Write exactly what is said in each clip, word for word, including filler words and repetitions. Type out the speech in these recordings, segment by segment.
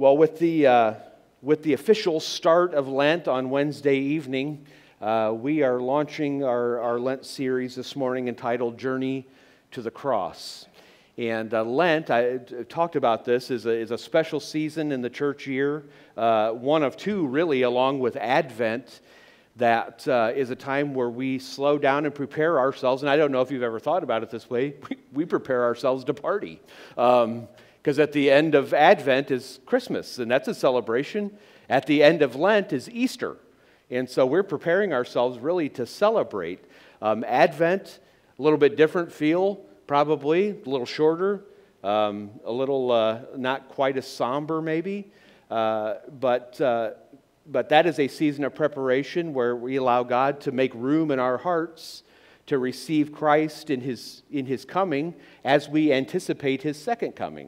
Well, with the uh, with the official start of Lent on Wednesday evening, uh, we are launching our, our Lent series this morning entitled Journey to the Cross. And uh, Lent, I talked about this, is a, is a special season in the church year, uh, one of two really, along with Advent, that uh, is a time where we slow down and prepare ourselves. And I don't know if you've ever thought about it this way. We, we prepare ourselves to party. Um, Because at the end of Advent is Christmas, and that's a celebration. At the end of Lent is Easter. And so we're preparing ourselves really to celebrate. Um, Advent, a little bit different feel, probably, a little shorter, um, a little uh, not quite as somber maybe. Uh, but, uh, but that is a season of preparation where we allow God to make room in our hearts to receive Christ in His, in His coming as we anticipate His second coming.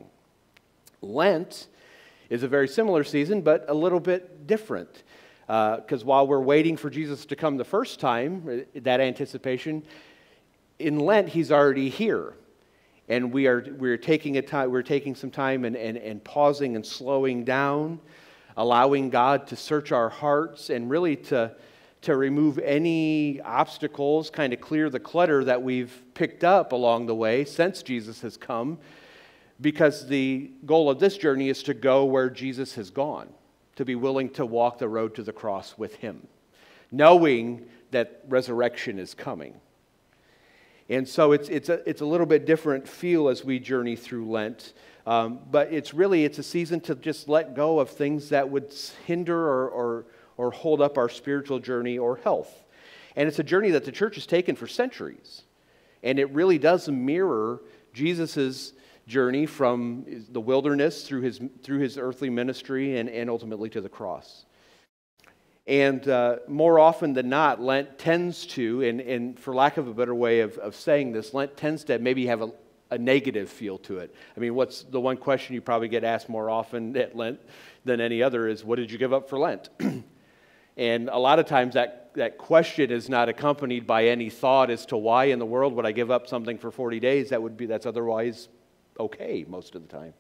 Lent is a very similar season, but a little bit different. Because uh, while we're waiting for Jesus to come the first time, that anticipation, in Lent, He's already here. And we are we're taking a time, we're taking some time and, and, and pausing and slowing down, allowing God to search our hearts and really to, to remove any obstacles, kind of clear the clutter that we've picked up along the way since Jesus has come. Because the goal of this journey is to go where Jesus has gone, to be willing to walk the road to the cross with Him, knowing that resurrection is coming. And so it's it's a it's a little bit different feel as we journey through Lent, um, but it's really it's a season to just let go of things that would hinder or or or hold up our spiritual journey or health. And it's a journey that the church has taken for centuries, and it really does mirror Jesus's journey from the wilderness through his through his earthly ministry and, and ultimately to the cross. And uh, more often than not, Lent tends to, and, and for lack of a better way of, of saying this, Lent tends to maybe have a, a negative feel to it. I mean, what's the one question you probably get asked more often at Lent than any other is, what did you give up for Lent? And a lot of times that, that question is not accompanied by any thought as to why in the world would I give up something for forty days that would be that's otherwise okay most of the time.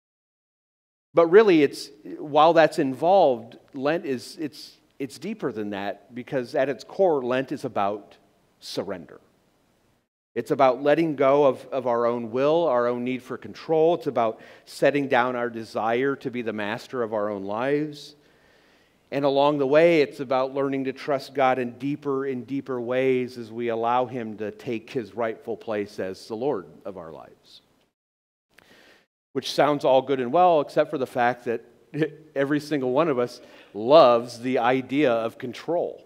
But really, it's while that's involved, Lent is it's it's deeper than that, because at its core, Lent is about surrender. It's about letting go of, of our own will, our own need for control. It's about setting down our desire to be the master of our own lives. And along the way, it's about learning to trust God in deeper and deeper ways as we allow Him to take His rightful place as the Lord of our lives. Which sounds all good and well, except for the fact that every single one of us loves the idea of control.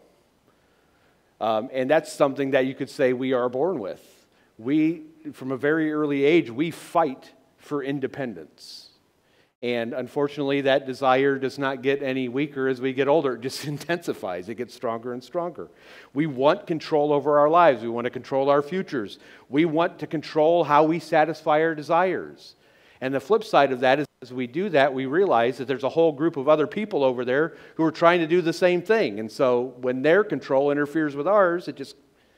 Um, and that's something that you could say we are born with. We, from a very early age, we fight for independence. And unfortunately, that desire does not get any weaker as we get older. It just intensifies. It gets stronger and stronger. We want control over our lives. We want to control our futures. We want to control how we satisfy our desires. And the flip side of that is, as we do that, we realize that there's a whole group of other people over there who are trying to do the same thing. And so when their control interferes with ours, it just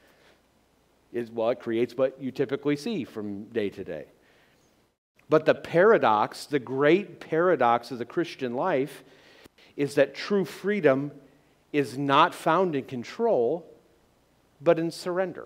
is, well, it creates what you typically see from day to day. But the paradox, the great paradox of the Christian life, is that true freedom is not found in control, but in surrender.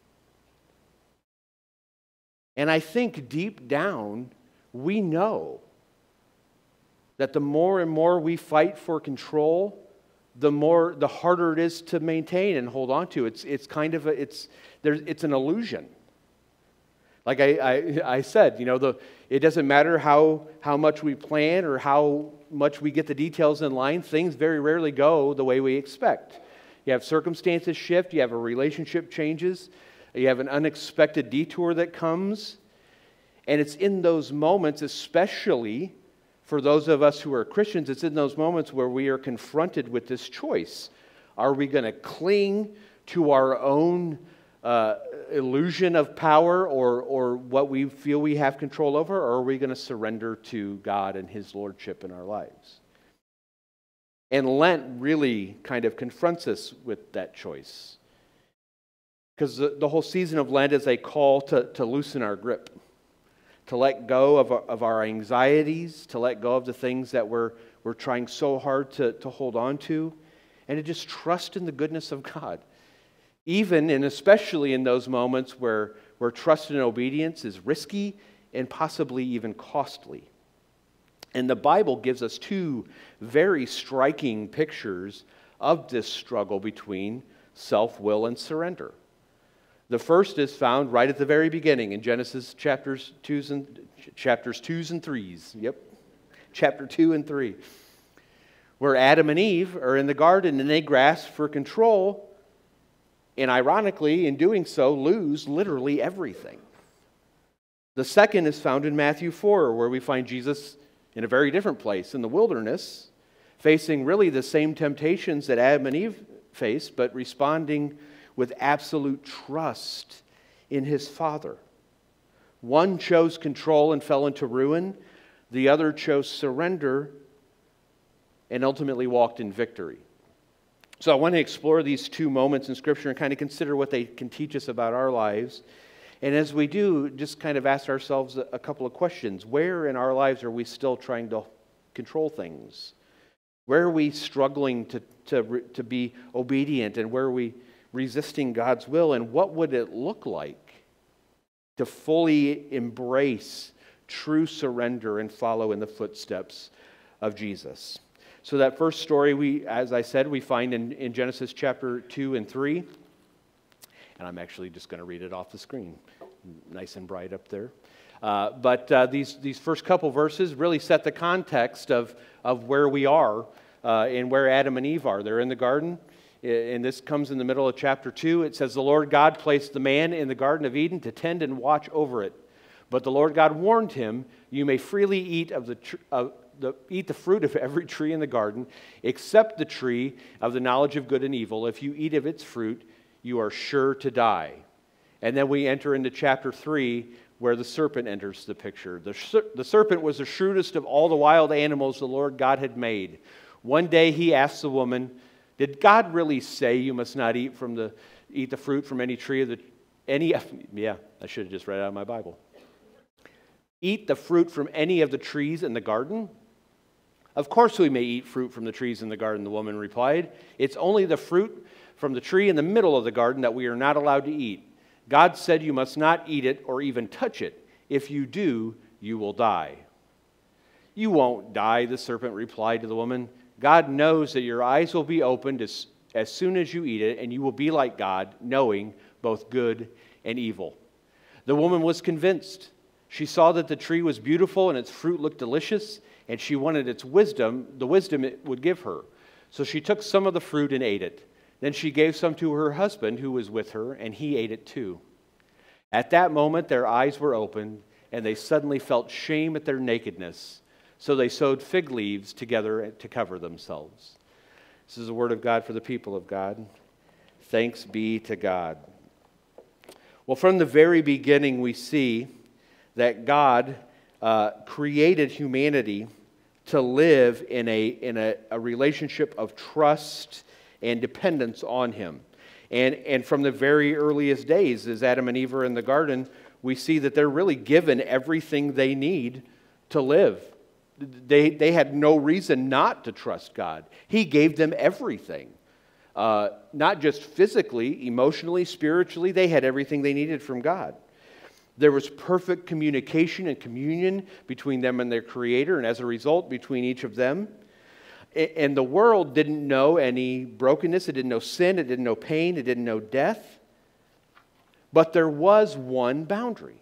And I think deep down, we know that the more and more we fight for control, the more, the harder it is to maintain and hold on to. It's it's kind of a, it's there's it's an illusion. Like I, I I said, you know, the it doesn't matter how how much we plan or how much we get the details in line. Things very rarely go the way we expect. You have circumstances shift. You have a relationship changes. You have an unexpected detour that comes. And it's in those moments, especially for those of us who are Christians, it's in those moments where we are confronted with this choice. Are we going to cling to our own uh, illusion of power or, or what we feel we have control over, or are we going to surrender to God and His lordship in our lives? And Lent really kind of confronts us with that choice. Because the, the whole season of Lent is a call to, to loosen our grip. to let go of our, of our anxieties, to let go of the things that we're, we're trying so hard to, to hold on to, and to just trust in the goodness of God. Even and especially in those moments where, where trust and obedience is risky and possibly even costly. And the Bible gives us two very striking pictures of this struggle between self-will and surrender. The first is found right at the very beginning in Genesis chapters twos and chapters twos and threes. Yep, chapter two and three, where Adam and Eve are in the garden and they grasp for control, and ironically, in doing so, lose literally everything. The second is found in Matthew four, where we find Jesus in a very different place in the wilderness, facing really the same temptations that Adam and Eve faced, but responding with absolute trust in his Father. One chose control and fell into ruin. The other chose surrender and ultimately walked in victory. So I want to explore these two moments in Scripture and kind of consider what they can teach us about our lives. And as we do, just kind of ask ourselves a couple of questions. Where in our lives are we still trying to control things? Where are we struggling to, to, to be obedient, and where are we resisting God's will? And what would it look like to fully embrace true surrender and follow in the footsteps of Jesus? So that first story, we, as I said, we find in, in Genesis chapter two and three. And I'm actually just going to read it off the screen. Nice and bright up there. Uh, but uh, these, these first couple verses really set the context of, of where we are uh, and where Adam and Eve are. They're in the garden. And this comes in the middle of chapter two. It says, "The Lord God placed the man in the Garden of Eden to tend and watch over it. But the Lord God warned him, 'You may freely eat of the, tr- of the eat the fruit of every tree in the garden, except the tree of the knowledge of good and evil. If you eat of its fruit, you are sure to die.'" And then we enter into chapter three, where the serpent enters the picture. The, ser- the serpent was the shrewdest of all the wild animals the Lord God had made. One day he asked the woman, "Did God really say you must not eat from the eat the fruit from any tree of the any?" Yeah, I should have just read it out of my Bible. "Eat the fruit from any of the trees in the garden?" "Of course we may eat fruit from the trees in the garden," the woman replied. "It's only the fruit from the tree in the middle of the garden that we are not allowed to eat. God said you must not eat it or even touch it. If you do, you will die." "You won't die," the serpent replied to the woman. "God knows that your eyes will be opened as, as soon as you eat it, and you will be like God, knowing both good and evil." The woman was convinced. She saw that the tree was beautiful and its fruit looked delicious, and she wanted its wisdom, the wisdom it would give her. So she took some of the fruit and ate it. Then she gave some to her husband who was with her, and he ate it too. At that moment their eyes were opened, and they suddenly felt shame at their nakedness. So they sewed fig leaves together to cover themselves. This is the word of God for the people of God. Thanks be to God. Well, from the very beginning we see that God uh, created humanity to live in a, in a, a relationship of trust and dependence on Him. And, and from the very earliest days, as Adam and Eve are in the garden, we see that they're really given everything they need to live. They, they had no reason not to trust God. He gave them everything. Uh, not just physically, emotionally, spiritually, they had everything they needed from God. There was perfect communication and communion between them and their Creator, and as a result, between each of them. And the world didn't know any brokenness, it didn't know sin, it didn't know pain, it didn't know death. But there was one boundary.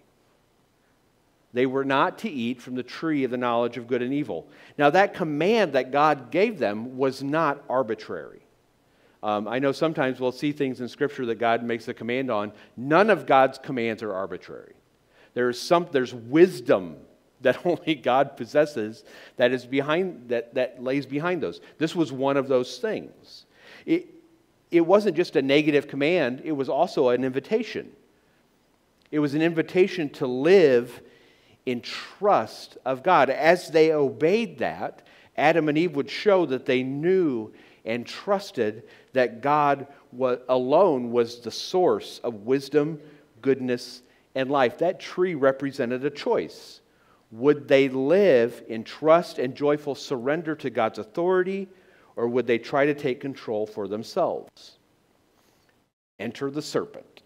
They were not to eat from the tree of the knowledge of good and evil. Now that command that God gave them was not arbitrary. Um, I know sometimes we'll see things in Scripture that God makes a command on. None of God's commands are arbitrary. There's some, there's wisdom that only God possesses that is behind that, that lays behind those. This was one of those things. It, it wasn't just a negative command, it was also an invitation. It was an invitation to live in trust of God. As they obeyed that, Adam and Eve would show that they knew and trusted that God was, alone was the source of wisdom, goodness, and life. That tree represented a choice. Would they live in trust and joyful surrender to God's authority, or would they try to take control for themselves? Enter the serpent,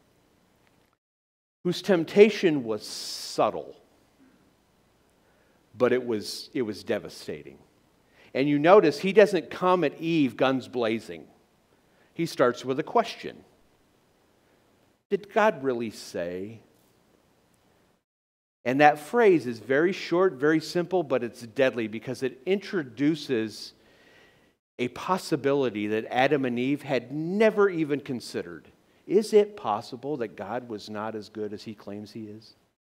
whose temptation was subtle, but it was, it was devastating. And you notice he doesn't come at Eve guns blazing. He starts with a question. Did God really say? And that phrase is very short, very simple, but it's deadly because it introduces a possibility that Adam and Eve had never even considered. Is it possible that God was not as good as he claims he is?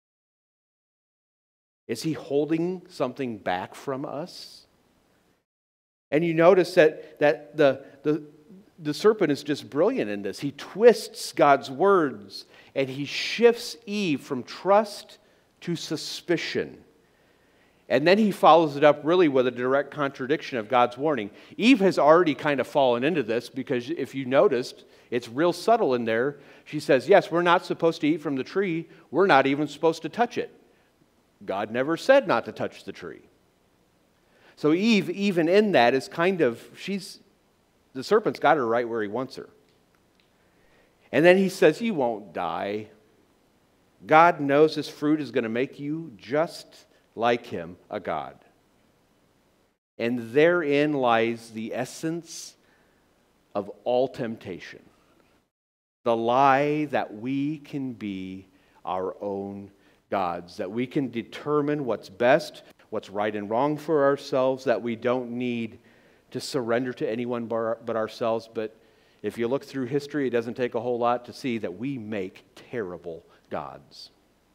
Is he holding something back from us? And you notice that, that the, the, the serpent is just brilliant in this. He twists God's words and he shifts Eve from trust to suspicion. And then he follows it up really with a direct contradiction of God's warning. Eve has already kind of fallen into this because if you noticed, it's real subtle in there. She says, yes, we're not supposed to eat from the tree. We're not even supposed to touch it. God never said not to touch the tree. So Eve, even in that, is kind of, she's, the serpent's got her right where he wants her. And then he says, you won't die. God knows this fruit is going to make you just like him, a God. And therein lies the essence of all temptation. The lie that we can be our own gods, that we can determine what's best, what's right and wrong for ourselves, that we don't need to surrender to anyone but ourselves. But if you look through history, it doesn't take a whole lot to see that we make terrible gods.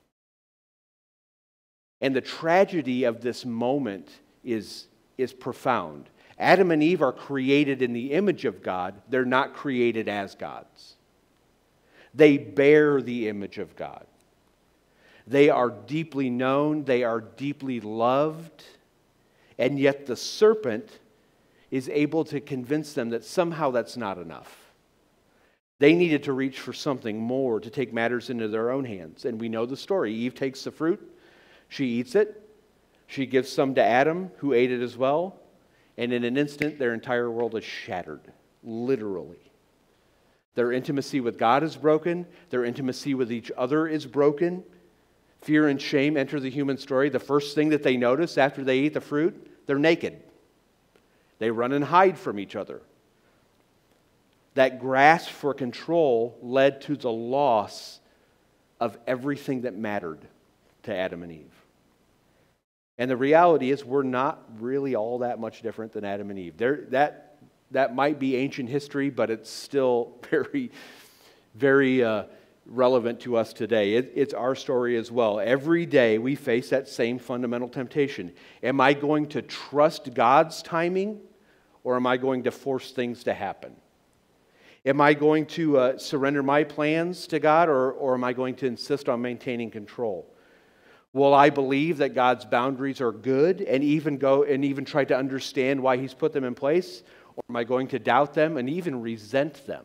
And the tragedy of this moment is, is profound. Adam and Eve are created in the image of God. They're not created as gods. They bear the image of God. They are deeply known. They are deeply loved. And yet the serpent is able to convince them that somehow that's not enough. They needed to reach for something more, to take matters into their own hands. And we know the story. Eve takes the fruit. She eats it. She gives some to Adam, who ate it as well. And in an instant, their entire world is shattered, literally. Their intimacy with God is broken. Their intimacy with each other is broken. Fear and shame enter the human story. The first thing that they notice after they eat the fruit, they're naked. They run and hide from each other. That grasp for control led to the loss of everything that mattered to Adam and Eve. And the reality is we're not really all that much different than Adam and Eve. There, that, that might be ancient history, but it's still very, very uh, relevant to us today. It, it's our story as well. Every day we face that same fundamental temptation. Am I going to trust God's timing, or am I going to force things to happen? Am I going to uh, surrender my plans to God, or, or am I going to insist on maintaining control? Will I believe that God's boundaries are good and even go and even try to understand why He's put them in place? Or am I going to doubt them and even resent them?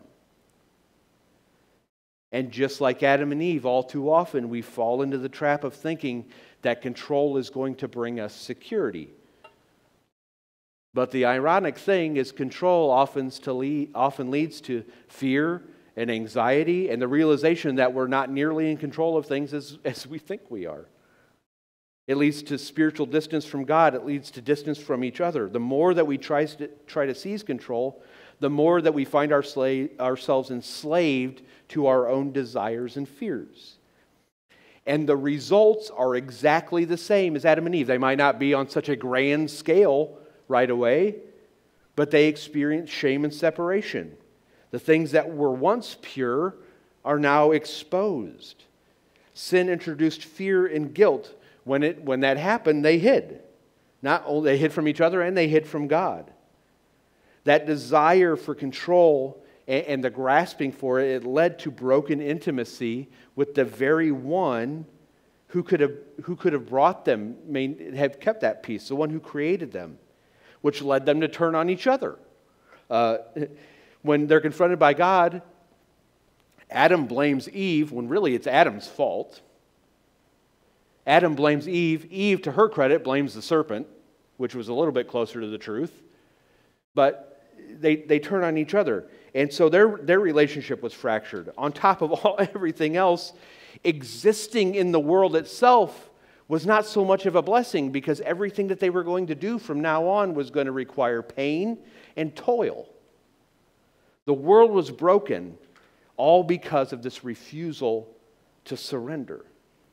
And just like Adam and Eve, all too often we fall into the trap of thinking that control is going to bring us security. But the ironic thing is control often, to lead, often leads to fear and anxiety and the realization that we're not nearly in control of things as, as we think we are. It leads to spiritual distance from God. It leads to distance from each other. The more that we try to, try to seize control, the more that we find our slave, ourselves enslaved to our own desires and fears. And the results are exactly the same as Adam and Eve. They might not be on such a grand scale right away, but they experience shame and separation. The things that were once pure are now exposed. Sin introduced fear and guilt. When it when that happened, they hid. Not only they hid from each other, and they hid from God. That desire for control and, and the grasping for it, it led to broken intimacy with the very one who could have who could have brought them, main, have kept that peace, the one who created them, which led them to turn on each other. Uh, when they're confronted by God, Adam blames Eve when really it's Adam's fault. Adam blames Eve. Eve, to her credit, blames the serpent, which was a little bit closer to the truth. But they, they turn on each other. And so their, their relationship was fractured. On top of all everything else, existing in the world itself was not so much of a blessing, because everything that they were going to do from now on was going to require pain and toil. The world was broken, all because of this refusal to surrender.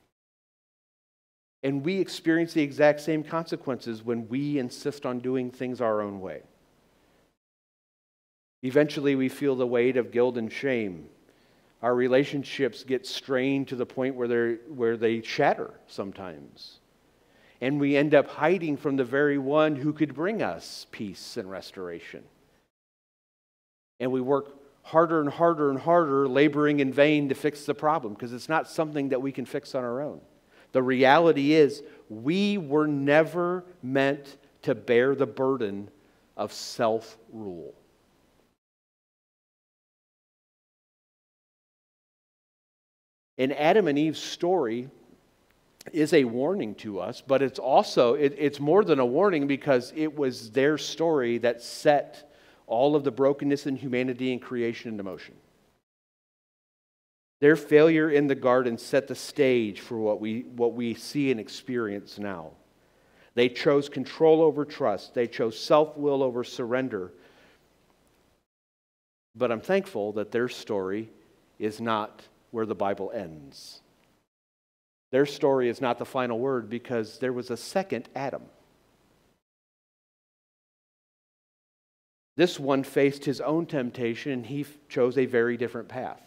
And we experience the exact same consequences when we insist on doing things our own way. Eventually, we feel the weight of guilt and shame. Our relationships get strained to the point where, they're, where they shatter sometimes. And we end up hiding from the very one who could bring us peace and restoration. And we work harder and harder and harder, laboring in vain to fix the problem, because it's not something that we can fix on our own. The reality is, we were never meant to bear the burden of self-rule. And Adam and Eve's story is a warning to us, but it's also, it, it's more than a warning, because it was their story that set all of the brokenness in humanity and creation into motion. Their failure in the garden set the stage for what we, what we see and experience now. They chose control over trust. They chose self-will over surrender. But I'm thankful that their story is not where the Bible ends. Their story is not the final word, because there was a second Adam. This one faced his own temptation, and he chose a very different path.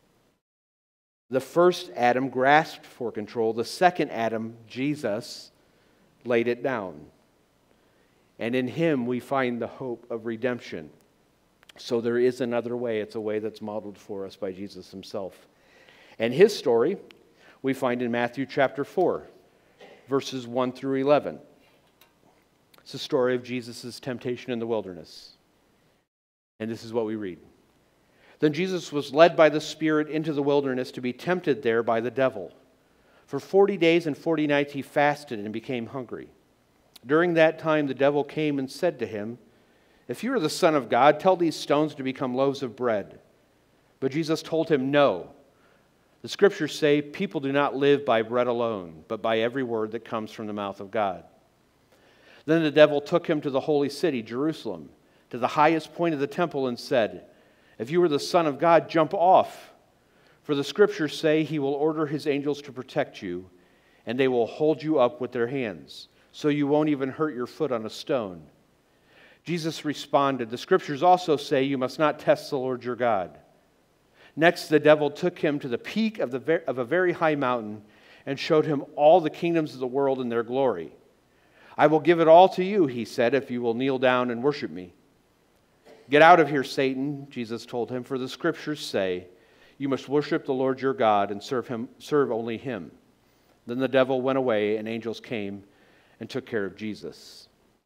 The first Adam grasped for control. The second Adam, Jesus, laid it down. And in him we find the hope of redemption. So there is another way. It's a way that's modeled for us by Jesus himself. And his story we find in Matthew chapter four, verses one through eleven. It's the story of Jesus' temptation in the wilderness. And this is what we read. Then Jesus was led by the Spirit into the wilderness to be tempted there by the devil. For forty days and forty nights he fasted and became hungry. During that time the devil came and said to him, "If you are the Son of God, tell these stones to become loaves of bread." But Jesus told him, "No. The Scriptures say people do not live by bread alone, but by every word that comes from the mouth of God." Then the devil took him to the holy city, Jerusalem, to the highest point of the temple, and said, "If you are the Son of God, jump off. For the Scriptures say he will order his angels to protect you, and they will hold you up with their hands, so you won't even hurt your foot on a stone." Jesus responded, "The Scriptures also say you must not test the Lord your God." Next, the devil took him to the peak of, the ver- of a very high mountain and showed him all the kingdoms of the world and their glory. "I will give it all to you," he said, "if you will kneel down and worship me." "Get out of here, Satan," Jesus told him, "for the Scriptures say, you must worship the Lord your God and serve him, serve only him." Then the devil went away, and angels came and took care of Jesus.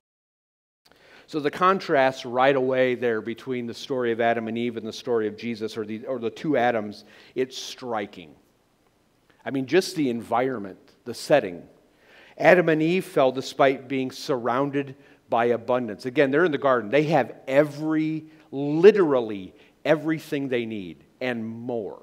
So the contrast right away there between the story of Adam and Eve and the story of Jesus, or the, or the two Adams, it's striking. I mean, just the environment, the setting. Adam and Eve fell despite being surrounded by abundance. Again, they're in the garden. They have every, literally everything they need and more.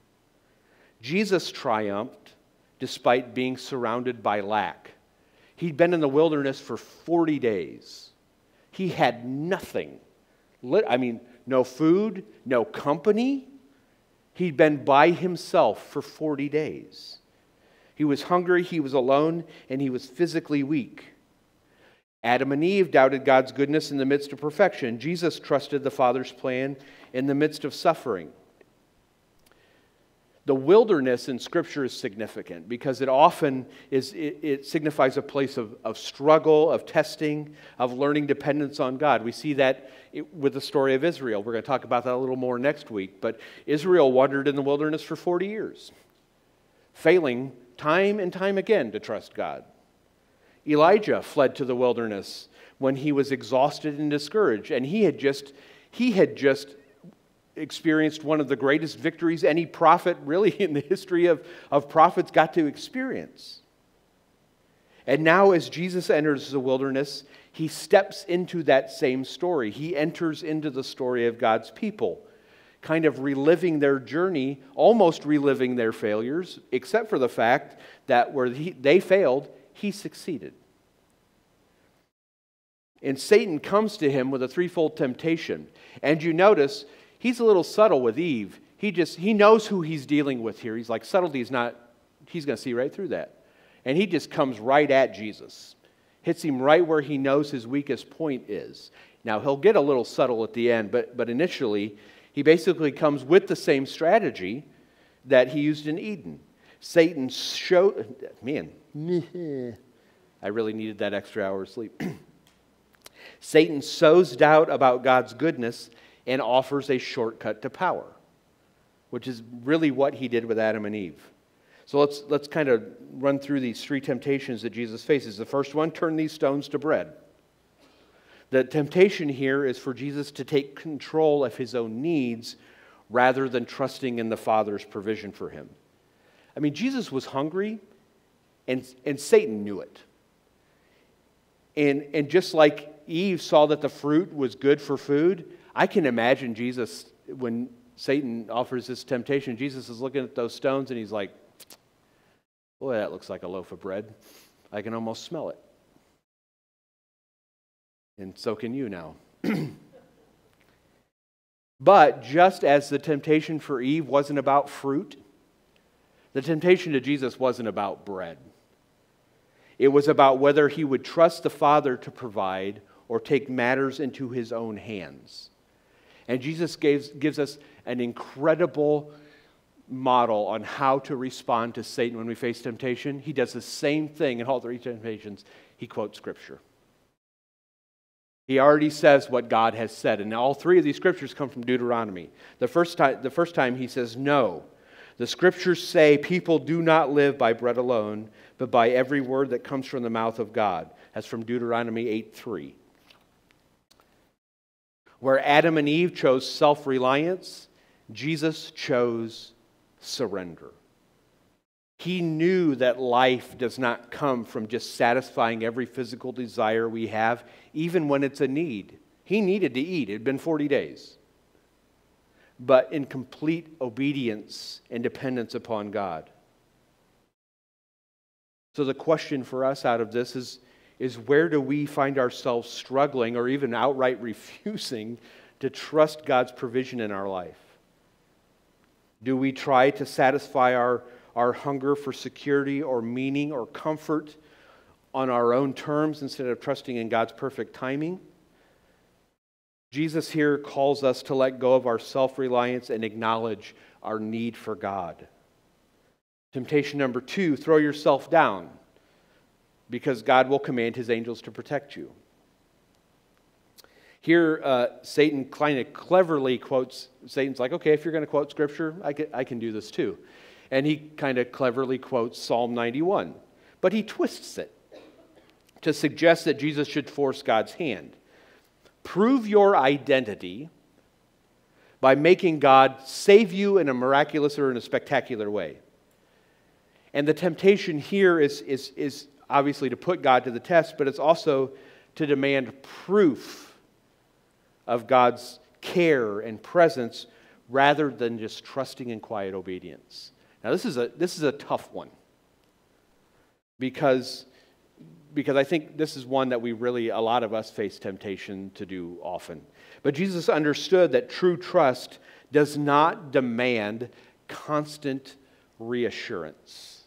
Jesus triumphed despite being surrounded by lack. He'd been in the wilderness for forty days. He had nothing. I mean, no food, no company. He'd been by himself for forty days. He was hungry, he was alone, and he was physically weak. Adam and Eve doubted God's goodness in the midst of perfection. Jesus trusted the Father's plan in the midst of suffering. The wilderness in Scripture is significant because it often is, it, it signifies a place of, of struggle, of testing, of learning dependence on God. We see that it, with the story of Israel. We're going to talk about that a little more next week. But Israel wandered in the wilderness for forty years, failing time and time again to trust God. Elijah fled to the wilderness when he was exhausted and discouraged, and he had just, he had just experienced one of the greatest victories any prophet really in the history of, of prophets got to experience. And now as Jesus enters the wilderness, he steps into that same story. He enters into the story of God's people, kind of reliving their journey, almost reliving their failures, except for the fact that where he, they failed, he succeeded. And Satan comes to him with a threefold temptation. And you notice, he's a little subtle with Eve. He just, he knows who he's dealing with here. He's like, subtlety is not, he's going to see right through that. And he just comes right at Jesus. Hits him right where he knows his weakest point is. Now, he'll get a little subtle at the end, but, but initially, he basically comes with the same strategy that he used in Eden. Satan showed, man, I really needed that extra hour of sleep. Satan sows doubt about God's goodness and offers a shortcut to power, which is really what he did with Adam and Eve. So let's, let's kind of run through these three temptations that Jesus faces. The first one, turn these stones to bread. The temptation here is for Jesus to take control of his own needs rather than trusting in the Father's provision for him. I mean, Jesus was hungry, and, and Satan knew it. And, and just like Eve saw that the fruit was good for food, I can imagine Jesus, when Satan offers this temptation, Jesus is looking at those stones and he's like, boy, that looks like a loaf of bread. I can almost smell it. And so can you now. But just as the temptation for Eve wasn't about fruit, the temptation to Jesus wasn't about bread. It was about whether he would trust the Father to provide or take matters into his own hands. And Jesus gives, gives us an incredible model on how to respond to Satan when we face temptation. He does the same thing in all three temptations. He quotes Scripture. He already says what God has said. And all three of these Scriptures come from Deuteronomy. The first time, the first time he says, no. The Scriptures say people do not live by bread alone, but by every word that comes from the mouth of God. That's from Deuteronomy eight three. Where Adam and Eve chose self-reliance, Jesus chose surrender. He knew that life does not come from just satisfying every physical desire we have, even when it's a need. He needed to eat. It had been forty days. But in complete obedience and dependence upon God. So the question for us out of this is, is where do we find ourselves struggling or even outright refusing to trust God's provision in our life? Do we try to satisfy our, our hunger for security or meaning or comfort on our own terms instead of trusting in God's perfect timing? Jesus here calls us to let go of our self-reliance and acknowledge our need for God. Temptation number two, throw yourself down because God will command his angels to protect you. Here, uh, Satan kind of cleverly quotes, Satan's like, okay, if you're going to quote Scripture, I can, I can do this too. And he kind of cleverly quotes Psalm ninety-one. But he twists it to suggest that Jesus should force God's hand. Prove your identity by making God save you in a miraculous or in a spectacular way. And the temptation here is, is, is obviously to put God to the test, but it's also to demand proof of God's care and presence rather than just trusting in quiet obedience. Now this is a, this is a tough one because Because I think this is one that we really, a lot of us face temptation to do often. But Jesus understood that true trust does not demand constant reassurance.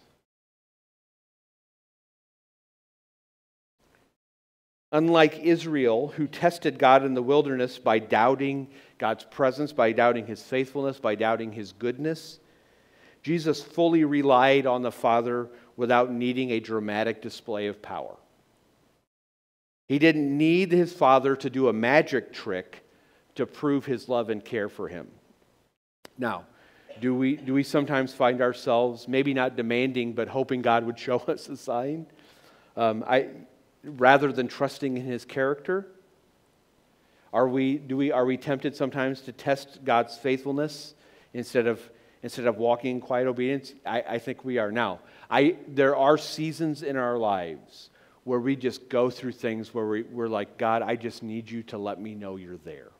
Unlike Israel, who tested God in the wilderness by doubting God's presence, by doubting his faithfulness, by doubting his goodness, Jesus fully relied on the Father without needing a dramatic display of power. He didn't need his Father to do a magic trick to prove his love and care for him. Now, do we, do we sometimes find ourselves maybe not demanding, but hoping God would show us a sign? Um, I, rather than trusting in his character? Are we, do we, are we tempted sometimes to test God's faithfulness instead of, instead of walking in quiet obedience? I, I think we are. Now, I, there are seasons in our lives where we just go through things where we, we're like, God, I just need you to let me know you're there.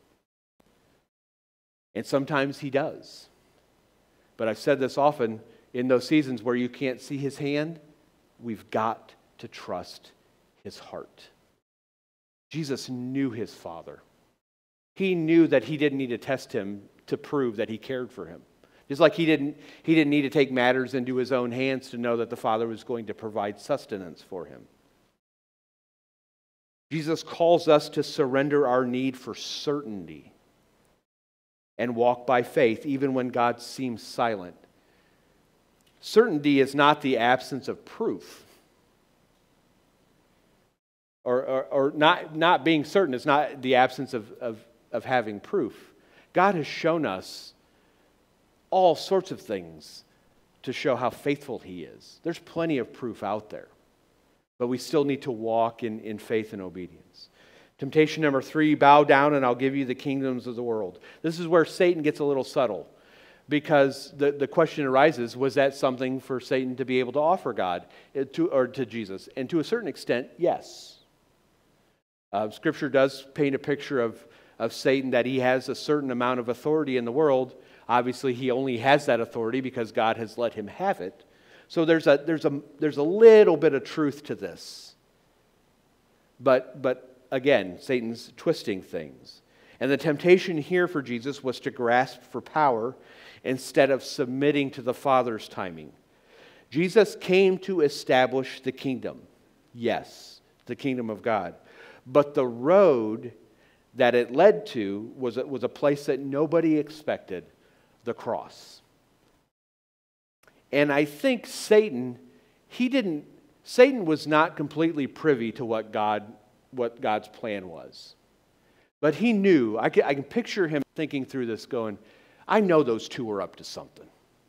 And sometimes he does. But I've said this often, in those seasons where you can't see his hand, we've got to trust his heart. Jesus knew his Father. He knew that he didn't need to test him to prove that he cared for him. Just like he didn't, he didn't need to take matters into his own hands to know that the Father was going to provide sustenance for him. Jesus calls us to surrender our need for certainty and walk by faith even when God seems silent. Certainty is not the absence of proof. Or, or, or not, not being certain is not the absence of, of, of having proof. God has shown us all sorts of things to show how faithful he is. There's plenty of proof out there. But we still need to walk in, in faith and obedience. Temptation number three, bow down and I'll give you the kingdoms of the world. This is where Satan gets a little subtle. Because the, the question arises, was that something for Satan to be able to offer God to, or to Jesus? And to a certain extent, yes. Uh, Scripture does paint a picture of, of Satan that he has a certain amount of authority in the world. Obviously, he only has that authority because God has let him have it. So there's a, there's a, there's a little bit of truth to this. But, but again, Satan's twisting things. And the temptation here for Jesus was to grasp for power instead of submitting to the Father's timing. Jesus came to establish the kingdom. Yes, the kingdom of God. But the road that it led to was, was a place that nobody expected, the cross. And I think Satan, he didn't, Satan was not completely privy to what God, what God's plan was. But he knew, I can, I can picture him thinking through this going, I know those two are up to something.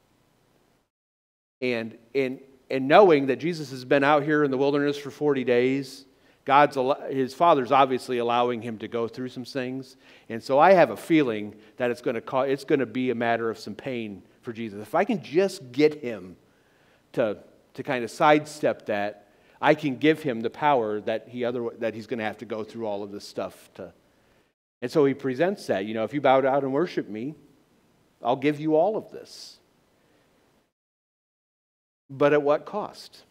And, and, and knowing that Jesus has been out here in the wilderness for forty days, God's, his Father's obviously allowing him to go through some things. And so I have a feeling that it's going to cause, it's going to be a matter of some pain for Jesus. If I can just get him to, to kind of sidestep that, I can give him the power that, he other, that he's going to have to go through all of this stuff to. And so he presents that, you know, if you bow down and worship me, I'll give you all of this. But at what cost?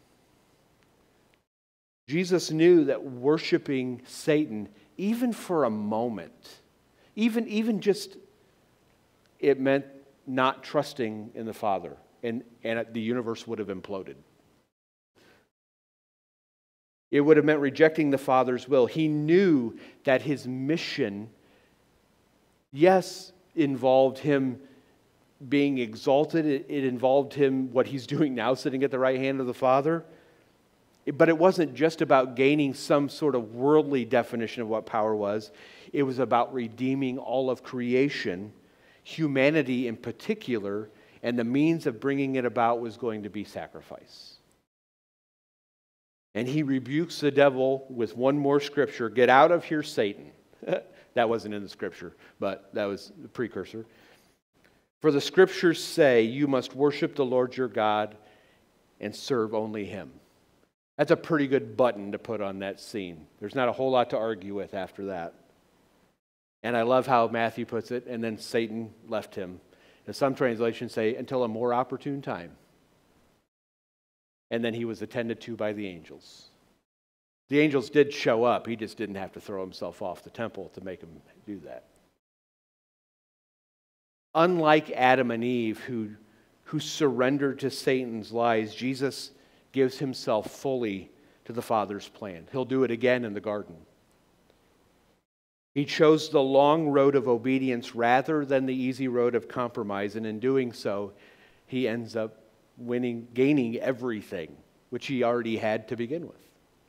Jesus knew that worshiping Satan, even for a moment, even, even just, it meant not trusting in the Father, and, and the universe would have imploded. It would have meant rejecting the Father's will. He knew that his mission, yes, involved him being exalted. It, it involved him, what he's doing now, sitting at the right hand of the Father. But it wasn't just about gaining some sort of worldly definition of what power was. It was about redeeming all of creation, humanity in particular, and the means of bringing it about was going to be sacrifice. And he rebukes the devil with one more scripture, get out of here, Satan. That wasn't in the scripture, but that was the precursor. For the scriptures say, you must worship the Lord your God and serve only him. That's a pretty good button to put on that scene. There's not a whole lot to argue with after that. And I love how Matthew puts it, and then Satan left him. And some translations say, until a more opportune time. And then he was attended to by the angels. The angels did show up. He just didn't have to throw himself off the temple to make him do that. Unlike Adam and Eve, who, who surrendered to Satan's lies, Jesus gives himself fully to the Father's plan. He'll do it again in the garden. He chose the long road of obedience rather than the easy road of compromise, and in doing so, he ends up winning, gaining everything, which he already had to begin with.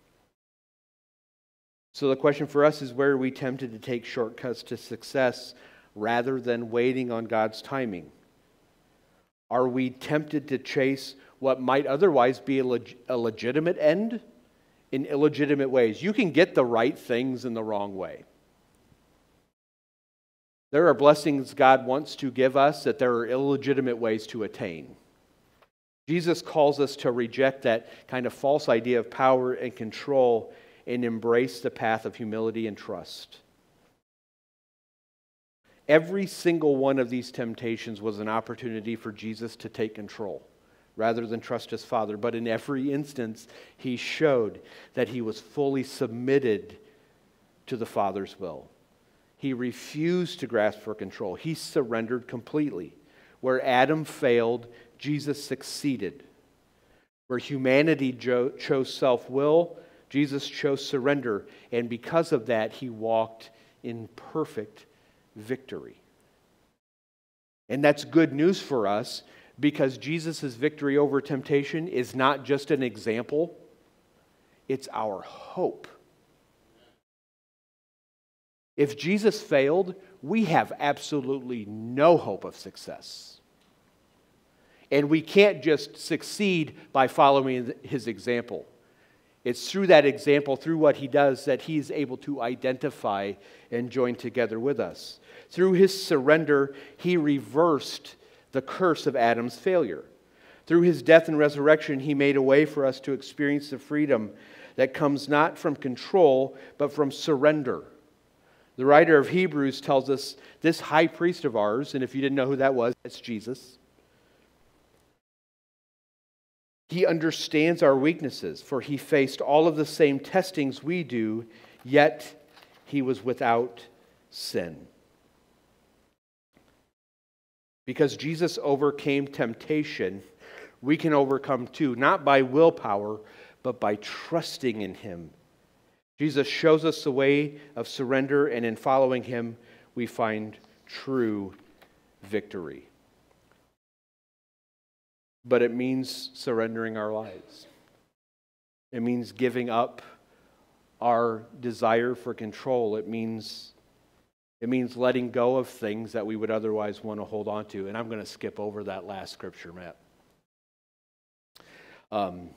So the question for us is, where are we tempted to take shortcuts to success rather than waiting on God's timing? Are we tempted to chase what might otherwise be a, leg- a legitimate end in illegitimate ways? You can get the right things in the wrong way. There are blessings God wants to give us that there are illegitimate ways to attain. Jesus calls us to reject that kind of false idea of power and control and embrace the path of humility and trust. Every single one of these temptations was an opportunity for Jesus to take control rather than trust his Father. But in every instance, he showed that he was fully submitted to the Father's will. He refused to grasp for control. He surrendered completely. Where Adam failed, Jesus succeeded. Where humanity jo- chose self-will, Jesus chose surrender. And because of that, he walked in perfect victory. And that's good news for us, because Jesus' victory over temptation is not just an example, it's our hope. If Jesus failed, we have absolutely no hope of success. And we can't just succeed by following his example. It's through that example, through what he does, that he is able to identify and join together with us. Through his surrender, he reversed the curse of Adam's failure. Through his death and resurrection, he made a way for us to experience the freedom that comes not from control, but from surrender. The writer of Hebrews tells us this high priest of ours, and if you didn't know who that was, that's Jesus. He understands our weaknesses, for he faced all of the same testings we do, yet he was without sin. Because Jesus overcame temptation, we can overcome too, not by willpower, but by trusting in him. Jesus shows us the way of surrender, and in following him, we find true victory. But it means surrendering our lives. It means giving up our desire for control. It means, it means letting go of things that we would otherwise want to hold on to. And I'm going to skip over that last scripture, Matt. Um,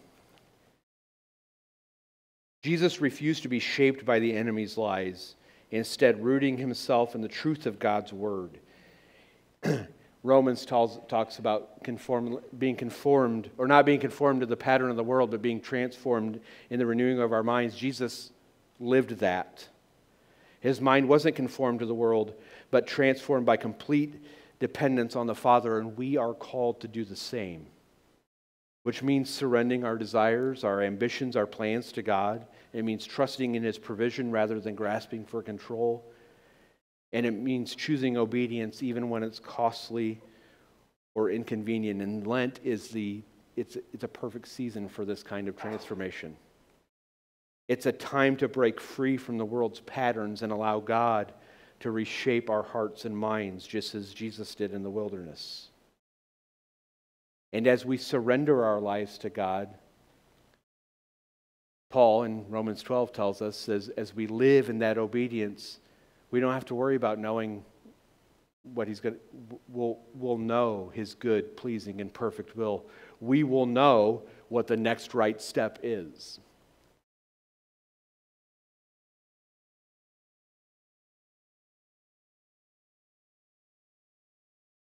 Jesus refused to be shaped by the enemy's lies, instead rooting himself in the truth of God's word. Romans tells, talks about conform, being conformed, or not being conformed to the pattern of the world, but being transformed in the renewing of our minds. Jesus lived that. His mind wasn't conformed to the world, but transformed by complete dependence on the Father, and we are called to do the same. Which means surrendering our desires, our ambitions, our plans to God. It means trusting in his provision rather than grasping for control. And it means choosing obedience even when it's costly or inconvenient. And Lent is the it's it's a perfect season for this kind of transformation. It's a time to break free from the world's patterns and allow God to reshape our hearts and minds, just as Jesus did in the wilderness. And as we surrender our lives to God, Paul in Romans twelve tells us, as, as we live in that obedience, we don't have to worry about knowing what he's going to, we'll, we'll know his good, pleasing, and perfect will. We will know what the next right step is.